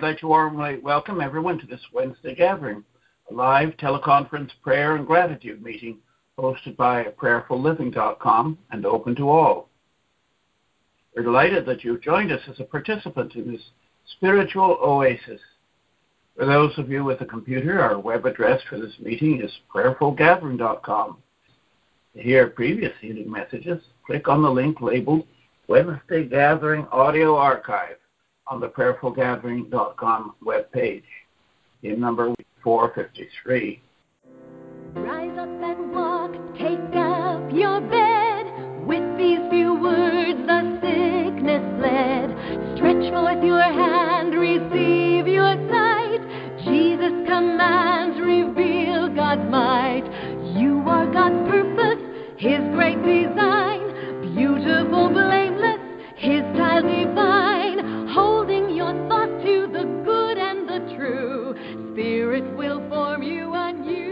like to warmly welcome everyone to this Wednesday gathering, a live teleconference prayer and gratitude meeting hosted by prayerfulliving.com and open to all. We're delighted that you've joined us as a participant in this spiritual oasis. For those of you with a computer, our web address for this meeting is prayerfullgathering.com. To hear previous healing messages, click on the link labeled Wednesday Gathering Audio Archive on the prayerfullgathering.com webpage. In number 453. Rise up and walk, take up your bed. With these few words the sickness fled. Stretch forth your hand, receive your sight. Jesus commands, reveal God's might. You are God's purpose, His great design. Beautiful, blameless, His style divine. Holding your thoughts to the good and the true. Spirit will form you anew.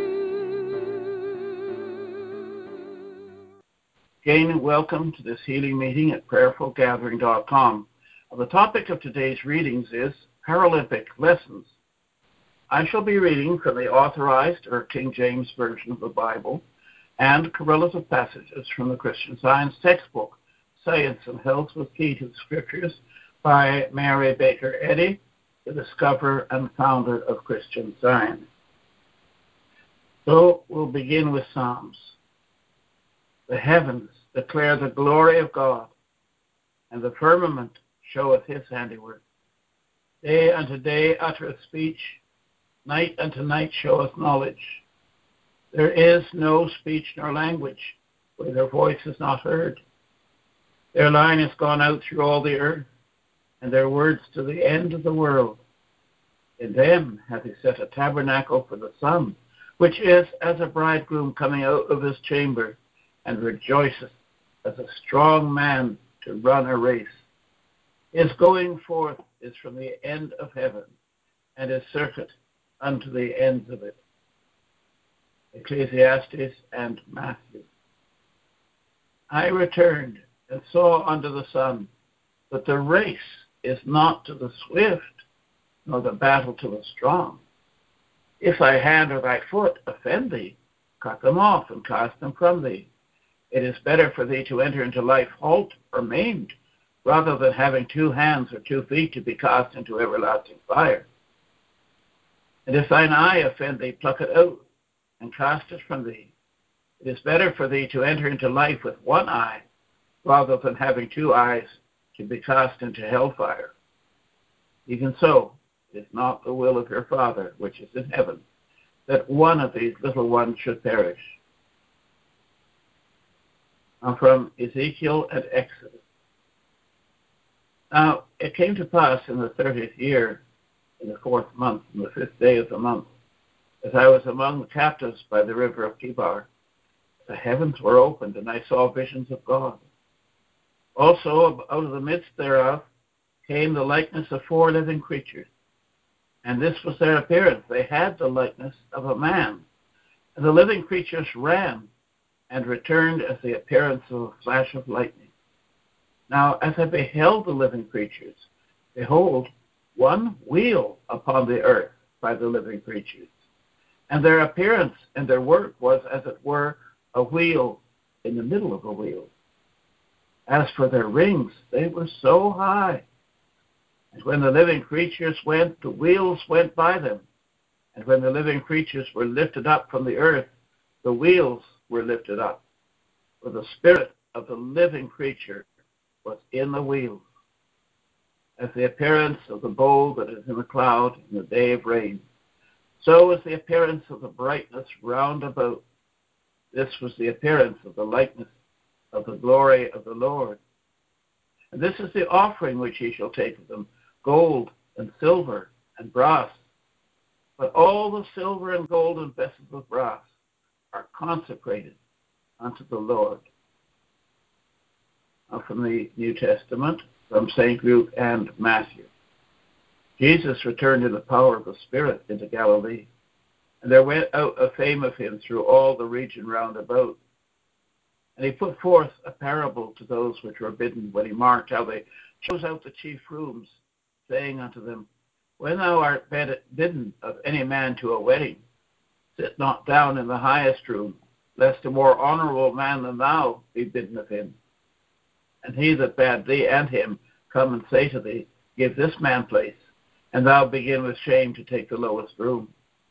Again, and welcome to this healing meeting at prayerfullgathering.com. The topic of today's readings is Paralympic Lessons. I shall be reading from the Authorized or King James Version of the Bible and correlative passages from the Christian Science textbook, Science and Health with Key to the Scriptures, by Mary Baker Eddy, the discoverer and founder of Christian Science. So we'll begin with Psalms. The heavens declare the glory of God, and the firmament showeth his handiwork. Day unto day uttereth speech, night unto night showeth knowledge. There is no speech nor language where their voice is not heard. Their line is gone out through all the earth, and their words to the end of the world. In them hath he set a tabernacle for the sun, which is as a bridegroom coming out of his chamber, and rejoiceth as a strong man to run a race. His going forth is from the end of heaven, and his circuit unto the ends of it. Ecclesiastes and Matthew. I returned and saw under the sun that the race is not to the swift, nor the battle to the strong. If thy hand or thy foot offend thee, cut them off and cast them from thee. It is better for thee to enter into life halt or maimed, rather than having 2 hands or 2 feet to be cast into everlasting fire. And if thine eye offend thee, pluck it out and cast it from thee. It is better for thee to enter into life with 1 eye, rather than having 2 eyes to be cast into hellfire. Even so, it is not the will of your Father, which is in heaven, that one of these little ones should perish. Now from Ezekiel and Exodus. Now it came to pass in the 30th year, in the 4th month, on the 5th day of the month, as I was among the captives by the river of Kibar, the heavens were opened, and I saw visions of God. Also out of the midst thereof came the likeness of 4 living creatures, and this was their appearance. They had the likeness of a man, and the living creatures ran and returned as the appearance of a flash of lightning. Now as I beheld the living creatures, behold, 1 wheel upon the earth by the living creatures, and their appearance and their work was as it were a wheel in the middle of a wheel. As for their rings, they were so high. And when the living creatures went, the wheels went by them. And when the living creatures were lifted up from the earth, the wheels were lifted up. For the spirit of the living creature was in the wheels. As the appearance of the bow that is in the cloud in the day of rain, so was the appearance of the brightness round about. This was the appearance of the likeness of the glory of the Lord. And this is the offering which ye shall take of them, gold and silver and brass. But all the silver and gold and vessels of brass are consecrated unto the Lord. Now from the New Testament, from St. Luke and Matthew. Jesus returned in the power of the Spirit into Galilee, and there went out a fame of him through all the region round about. And he put forth a parable to those which were bidden, when he marked how they chose out the chief rooms, saying unto them, When thou art bidden of any man to a wedding, sit not down in the highest room, lest a more honourable man than thou be bidden of him. And he that bade thee and him come and say to thee, Give this man place, and thou begin with shame to take the lowest room.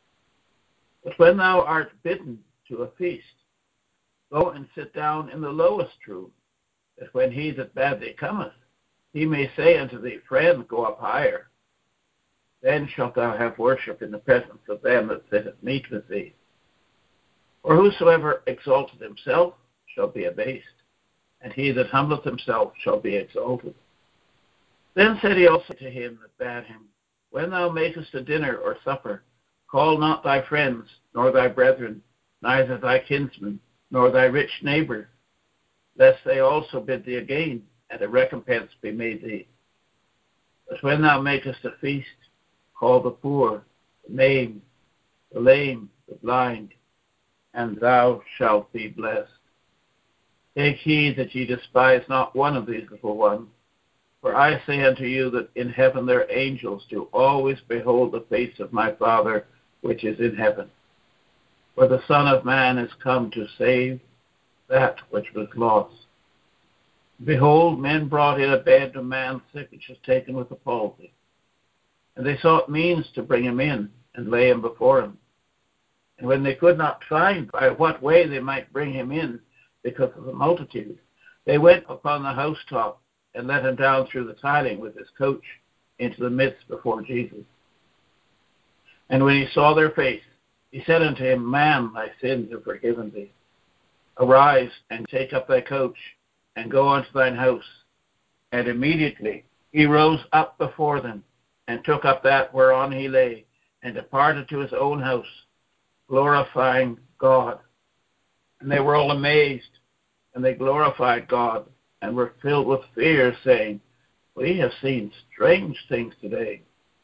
But when thou art bidden to a feast, go and sit down in the lowest room, that when he that bade thee cometh, he may say unto thee, Friend, go up higher. Then shalt thou have worship in the presence of them that sit at meat with thee. For whosoever exalteth himself shall be abased, and he that humbleth himself shall be exalted. Then said he also to him that bade him, When thou makest a dinner or supper, call not thy friends, nor thy brethren, neither thy kinsmen, nor thy rich neighbour, lest they also bid thee again, and a recompense be made thee. But when thou makest a feast, call the poor, the maimed, the lame, the blind, and thou shalt be blessed. Take heed that ye despise not one of these little ones. For I say unto you that in heaven their angels do always behold the face of my Father which is in heaven. For the Son of Man is come to save that which was lost. Behold, men brought in a bed to a man sick, which was taken with the palsy. And they sought means to bring him in and lay him before him. And when they could not find by what way they might bring him in because of the multitude, they went upon the housetop and let him down through the tiling with his coach into the midst before Jesus. And when he saw their face, he said unto him, Man, thy sins are forgiven thee. Arise and take up thy coach and go unto thine house. And immediately he rose up before them and took up that whereon he lay and departed to his own house, glorifying God. And they were all amazed, and they glorified God and were filled with fear, saying, We have seen strange things today.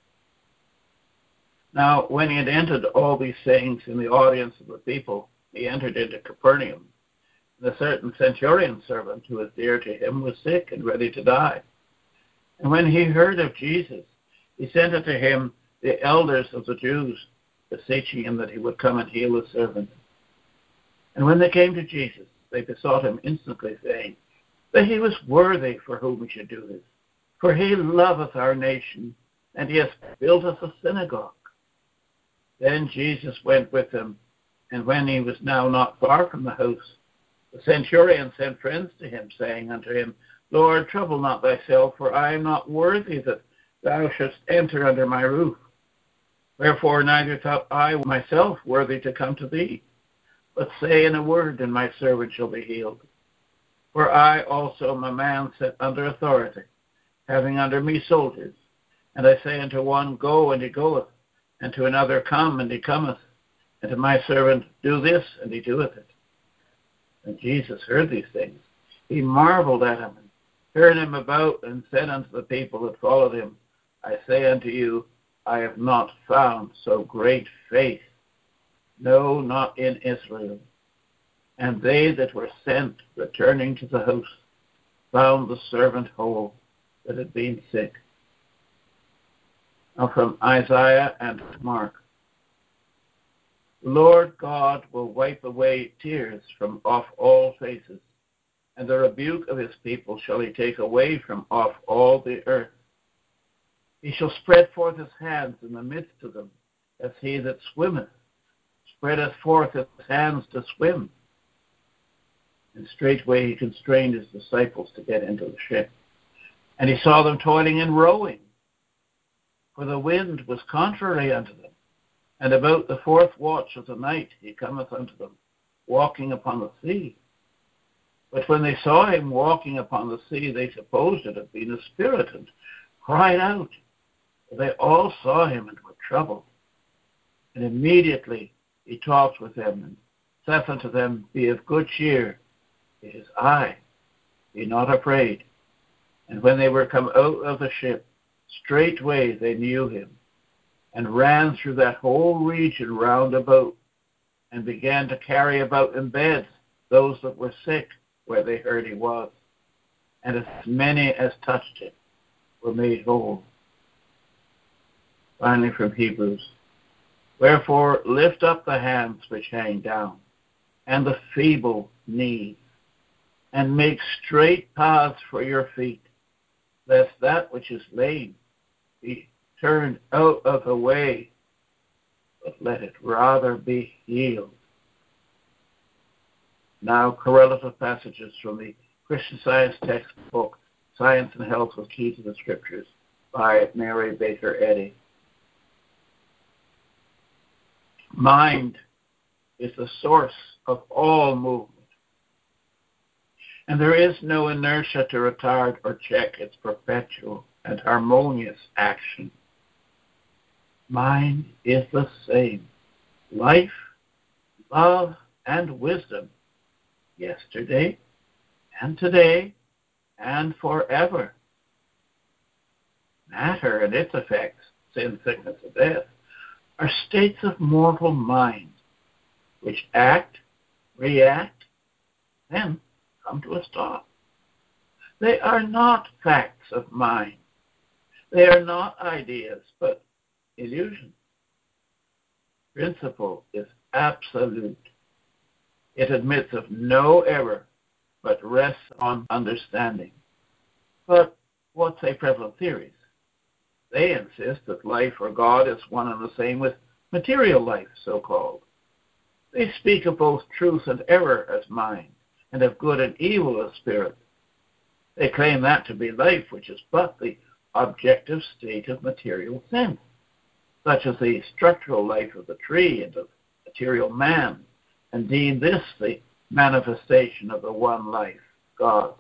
Now, when he had ended all these sayings in the audience of the people, he entered into Capernaum. And a certain centurion servant who was dear to him was sick and ready to die. And when he heard of Jesus, he sent unto him the elders of the Jews, beseeching him that he would come and heal his servant. And when they came to Jesus, they besought him instantly, saying, that he was worthy for whom he should do this. For he loveth our nation, and he hath built us a synagogue. Then Jesus went with them, and when he was now not far from the house, the centurion sent friends to him, saying unto him, Lord, trouble not thyself, for I am not worthy that thou shouldst enter under my roof. Wherefore neither thought I myself worthy to come to thee, but say in a word, and my servant shall be healed. For I also am a man set under authority, having under me soldiers. And I say unto one, Go, and he goeth, and to another, Come, and he cometh, and to my servant, Do this, and he doeth it. And Jesus heard these things. He marveled at him, and turned him about, and said unto the people that followed him, I say unto you, I have not found so great faith, no, not in Israel. And they that were sent, returning to the house, found the servant whole that had been sick. Now from Isaiah and Mark. The Lord God will wipe away tears from off all faces, and the rebuke of his people shall he take away from off all the earth. He shall spread forth his hands in the midst of them, as he that swimmeth spreadeth forth his hands to swim. And straightway he constrained his disciples to get into the ship. And he saw them toiling and rowing, for the wind was contrary unto them. And about the fourth watch of the night he cometh unto them, walking upon the sea. But when they saw him walking upon the sea, they supposed it had been a spirit, and cried out. For they all saw him and were troubled. And immediately he talked with them, and saith unto them, Be of good cheer. It is I, be not afraid. And when they were come out of the ship, straightway they knew him, and ran through that whole region round about, and began to carry about in beds those that were sick, where they heard he was. And as many as touched him were made whole. Finally from Hebrews, wherefore lift up the hands which hang down, and the feeble knees, and make straight paths for your feet, lest that which is lame be turned out of the way, but let it rather be healed. Now, correlative passages from the Christian Science textbook, Science and Health with Key to the Scriptures, by Mary Baker Eddy. Mind is the source of all movement, and there is no inertia to retard or check its perpetual and harmonious action. Mind is the same. Life, love, and wisdom, yesterday and today and forever. Matter and its effects, sin, sickness, and death, are states of mortal mind, which act, react, then come to a stop. They are not facts of mind. They are not ideas, but illusions. Principle is absolute. It admits of no error, but rests on understanding. But what say prevalent theories? They insist that life or God is one and the same with material life, so-called. They speak of both truth and error as mind, and of good and evil as spirit. They claim that to be life, which is but the objective state of material sense, such as the structural life of the tree and of material man, and deem this the manifestation of the one life, God.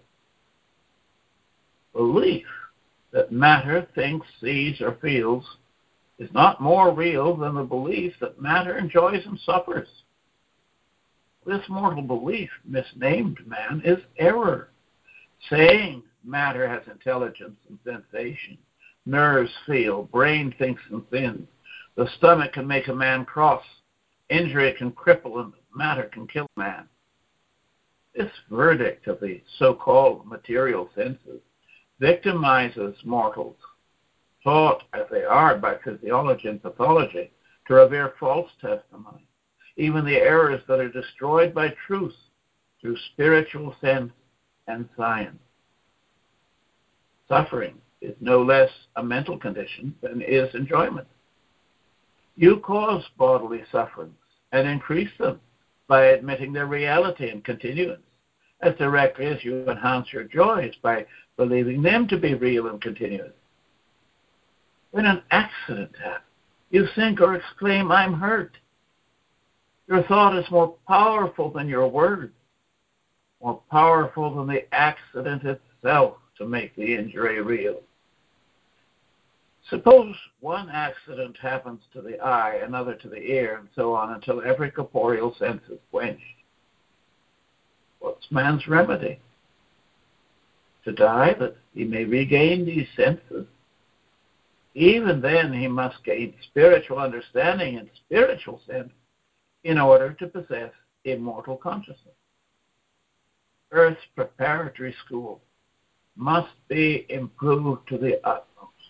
Belief that matter thinks, sees, or feels is not more real than the belief that matter enjoys and suffers. This mortal belief, misnamed man, is error. Saying matter has intelligence and sensation, nerves feel, brain thinks and sins, the stomach can make a man cross, injury can cripple, and matter can kill a man. This verdict of the so-called material senses victimizes mortals, taught as they are by physiology and pathology to revere false testimony, even the errors that are destroyed by truth through spiritual sense and science. Suffering is no less a mental condition than is enjoyment. You cause bodily sufferings and increase them by admitting their reality and continuance, as directly as you enhance your joys by believing them to be real and continuous. When an accident happens, you think or exclaim, "I'm hurt." Your thought is more powerful than your word, more powerful than the accident itself to make the injury real. Suppose one accident happens to the eye, another to the ear, and so on until every corporeal sense is quenched. What's man's remedy? To die that he may regain these senses? Even then he must gain spiritual understanding and spiritual sense in order to possess immortal consciousness. Earth's preparatory school must be improved to the utmost.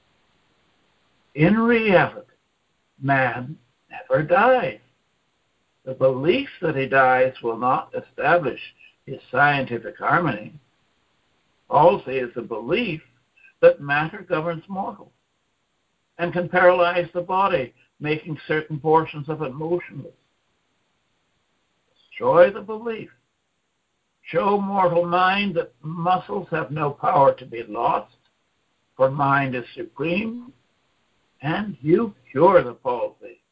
In reality, man never dies. The belief that he dies will not establish his scientific harmony. Palsy is the belief that matter governs mortals and can paralyze the body, making certain portions of it motionless. Destroy the belief. Show mortal mind that muscles have no power to be lost, for mind is supreme, and you cure the palsy.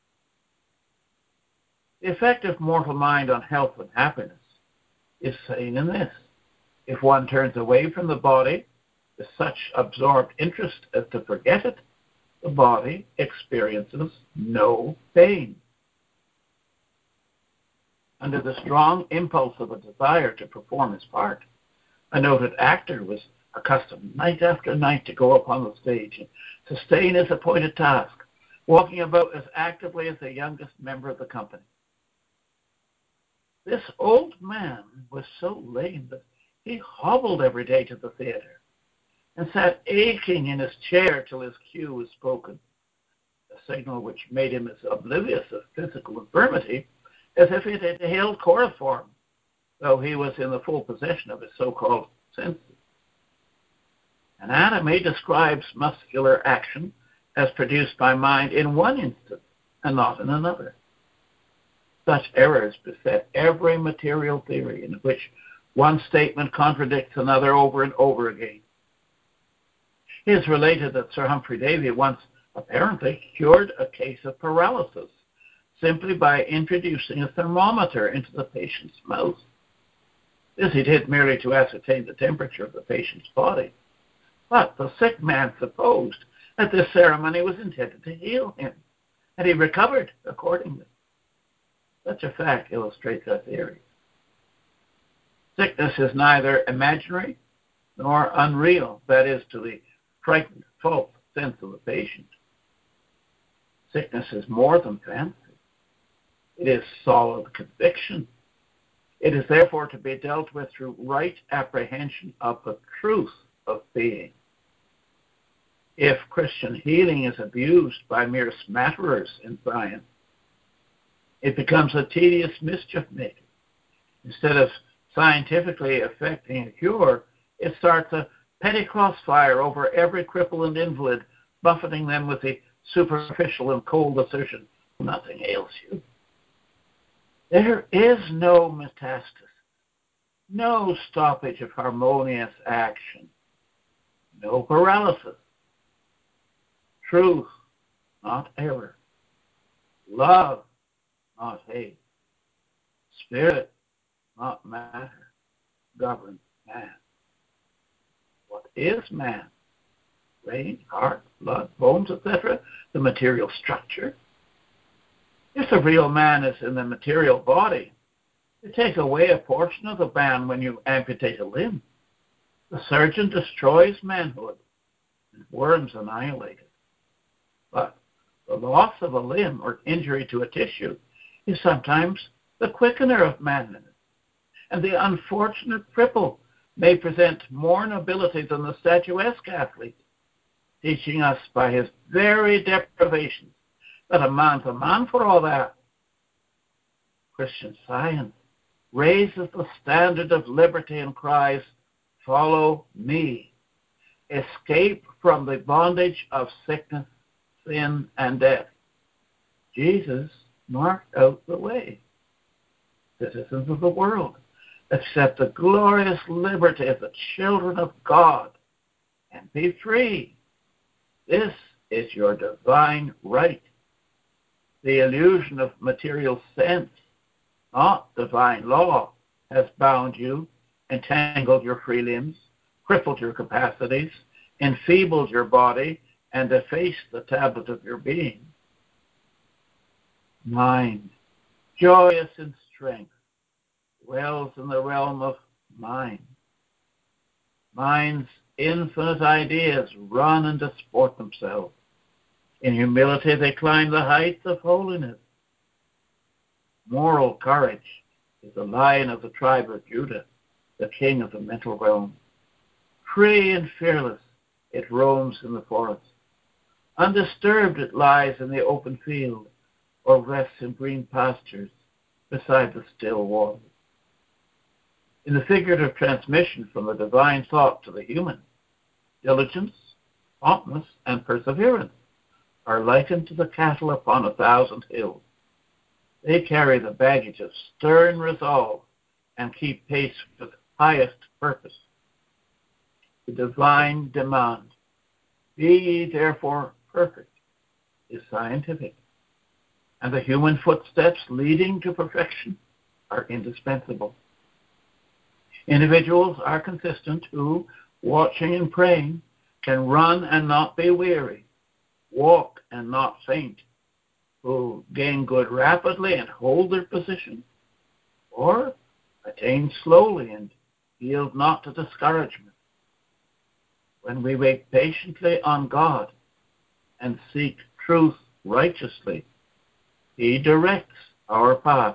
The effect of mortal mind on health and happiness is seen in this. If one turns away from the body with such absorbed interest as to forget it, the body experiences no pain. Under the strong impulse of a desire to perform his part, a noted actor was accustomed night after night to go upon the stage and sustain his appointed task, walking about as actively as the youngest member of the company. This old man was so lame that he hobbled every day to the theater and sat aching in his chair till his cue was spoken. The signal which made him as oblivious of physical infirmity as if it had held chloroform, though he was in the full possession of his so-called senses. Anatomy describes muscular action as produced by mind in one instance and not in another. Such errors beset every material theory in which one statement contradicts another over and over again. It is related that Sir Humphrey Davy once apparently cured a case of paralysis simply by introducing a thermometer into the patient's mouth. This he did merely to ascertain the temperature of the patient's body. But the sick man supposed that this ceremony was intended to heal him, and he recovered accordingly. Such a fact illustrates our theory. Sickness is neither imaginary nor unreal, that is, to the frightened, false sense of the patient. Sickness is more than fancy. It is solid conviction. It is therefore to be dealt with through right apprehension of the truth of being. If Christian healing is abused by mere smatterers in science, it becomes a tedious mischief-making. Instead of scientifically effecting a cure, it starts a petty crossfire over every cripple and invalid, buffeting them with the superficial and cold assertion, nothing ails you. There is no metastasis, no stoppage of harmonious action, no paralysis. Truth, not error. Love, not hate. Spirit, not matter, govern man. What is man? Brain, heart, blood, bones, etc., the material structure. If the real man is in the material body, you take away a portion of the man when you amputate a limb. The surgeon destroys manhood, and worms annihilate it. But the loss of a limb or injury to a tissue is sometimes the quickener of manliness, and the unfortunate cripple may present more nobility than the statuesque athlete, teaching us by his very deprivations that a man's a man for all that. Christian Science raises the standard of liberty and cries, follow me. Escape from the bondage of sickness, sin, and death. Jesus marked out the way. Citizens of the world, accept the glorious liberty of the children of God and be free. This is your divine right. The illusion of material sense, not divine law, has bound you, entangled your free limbs, crippled your capacities, enfeebled your body, and defaced the tablet of your being. Mind, joyous in strength, dwells in the realm of mind. Mind's infinite ideas run and disport themselves. In humility they climb the heights of holiness. Moral courage is the lion of the tribe of Judah, the king of the mental realm. Free and fearless, it roams in the forest. Undisturbed it lies in the open field, or rests in green pastures beside the still waters. In the figurative transmission from the divine thought to the human, diligence, promptness, and perseverance are likened to the cattle upon 1,000 hills. They carry the baggage of stern resolve and keep pace with highest purpose. The divine demand, be ye therefore perfect, is scientific, and the human footsteps leading to perfection are indispensable. Individuals are consistent who, watching and praying, can run and not be weary, walk and not faint, who gain good rapidly and hold their position, or attain slowly and yield not to discouragement. When we wait patiently on God and seek truth righteously, He directs our path.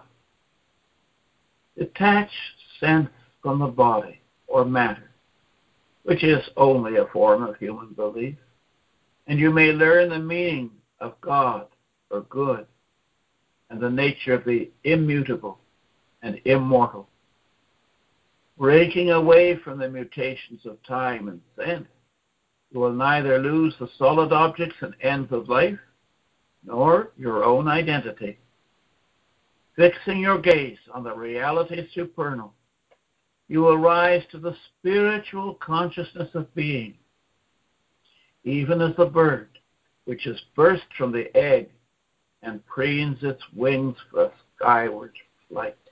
Detach sense from the body or matter, which is only a form of human belief, and you may learn the meaning of God for good, and the nature of the immutable and immortal. Breaking away from the mutations of time and sense, you will neither lose the solid objects and ends of life, nor your own identity. Fixing your gaze on the reality supernal, you will rise to the spiritual consciousness of being, even as the bird which is burst from the egg and preens its wings for a skyward flight.